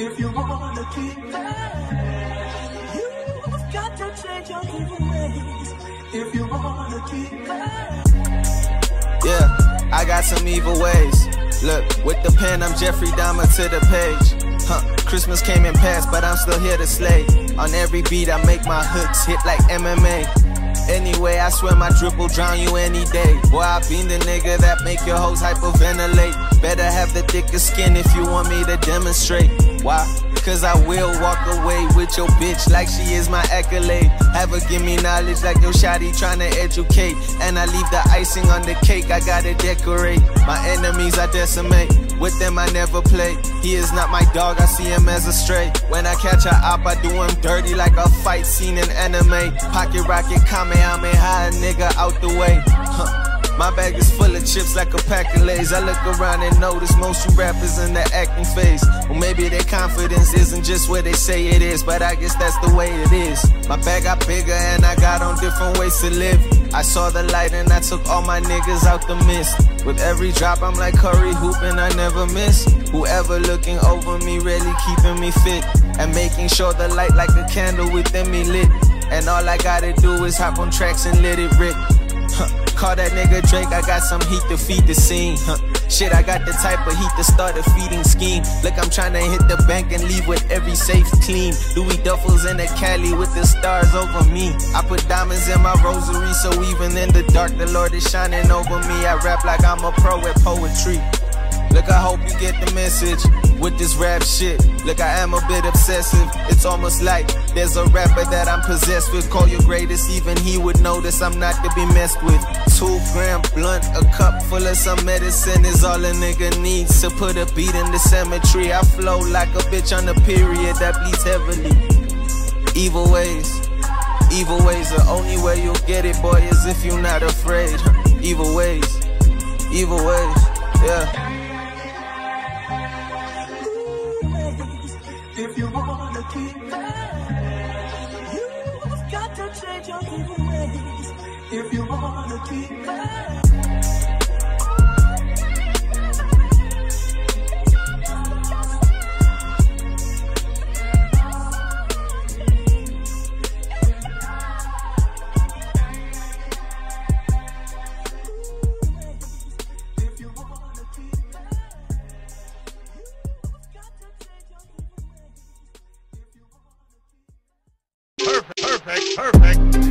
If you wanna keep that, you've got to change your evil ways. If you wanna keep that. Yeah, I got some evil ways. Look, with the pen, I'm Jeffrey Dahmer to the page. Christmas came and passed, but I'm still here to slay. On every beat, I make my hooks hit like MMA. Anyway, I swear my drip will drown you any day. Boy, I been the nigga that make your hoes hyperventilate. Better have the thicker skin if you want me to demonstrate. Why? Cause I will walk away with your bitch like she is my accolade. Have her give me knowledge like your shawty tryna educate. And I leave the icing on the cake, I gotta decorate. My enemies I decimate, with them I never play. He is not my dog, I see him as a stray. When I catch a op, I do him dirty like a fight scene in anime. Pocket rocket, Kamehameha, nigga out the way. My bag is full of chips like a pack of Lays. I look around and notice most you rappers in the acting phase. Well, maybe their confidence isn't just where they say it is, but I guess that's the way it is. My bag got bigger and I got on different ways to live. I saw the light and I took all my niggas out the mist. With every drop I'm like Curry hooping, I never miss. Whoever looking over me really keeping me fit, and making sure the light like a candle within me lit. And all I gotta do is hop on tracks and let it rip. Call that nigga Drake, I got some heat to feed the scene. Shit, I got the type of heat to start a feeding scheme. Look, I'm tryna hit the bank and leave with every safe clean. Louis Duffels in the Cali with the stars over me. I put diamonds in my rosary, so even in the dark, the Lord is shining over me. I rap like I'm a pro at poetry. Look, I hope you get the message with this rap shit. Look, I am a bit obsessive. It's almost like there's a rapper that I'm possessed with. Call your greatest, even he would notice I'm not to be messed with. 2-gram blunt, a cup full of some medicine is all a nigga needs to put a beat in the cemetery. I flow like a bitch on a period that bleeds heavily. Evil ways, the only way you'll get it, boy, is if you're not afraid. Evil ways, yeah. If you wanna keep that, you've got to change your evil ways. If you wanna keep that. Perfect.